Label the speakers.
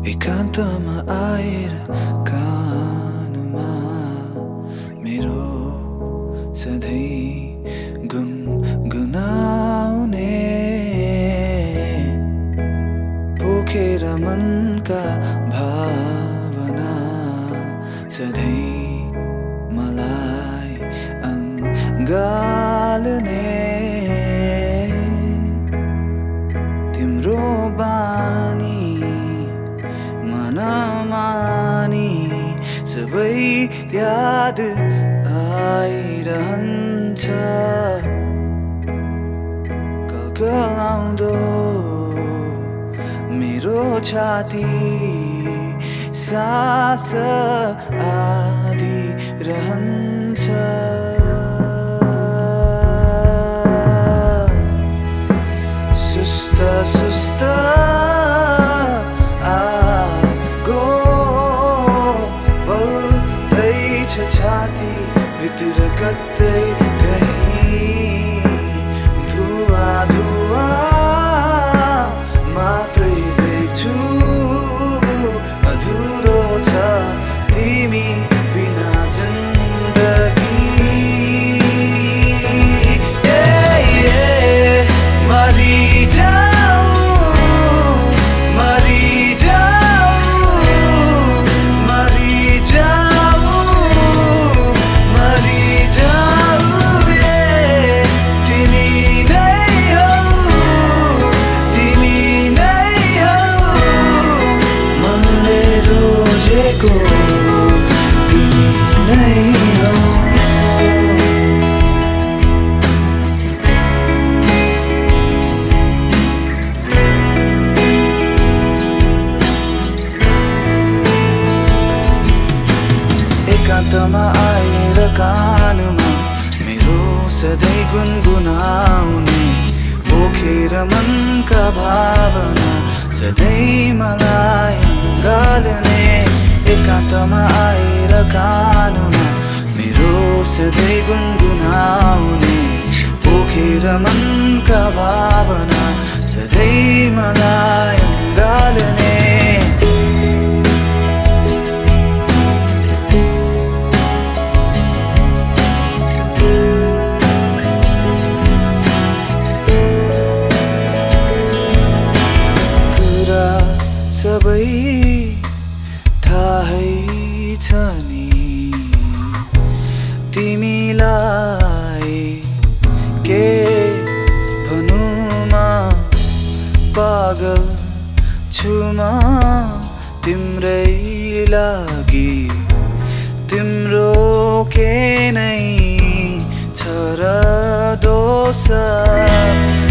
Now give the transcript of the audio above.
Speaker 1: एकान्तमा आएर कानमा मेरो सधैँ गुनगुनाउने पोखेर मनका भावना सधैँ मलाई अँगाल्ने तिम्रो बानी मनमानी सबै याद आइरहन्छ कलकलाउँदो मेरो छाती सास आदि रहन्छ सुस्त सुस्त आगो बल्दैछ छाती भित्र कतै कहीँ धुवा धुवा मात्रै देख्छु अधुरो छ तिमी बिना जिन्दगी एकान्तमा आएर कानमा मेरो सधैँ गुनगुनाउने पोखेर मनका भावना सधैँ मलाई अँगाल्ने एकान्तमा आएर कानमा मेरो सधैँ गुनगुनाउने पोखेर मनका भावना सधैँ मलाई अँगाल्ने सबै थाहै छ नि तिमीलाई के भनुमा पागल छु म तिम्रै लागि तिम्रो के नै छ र दोष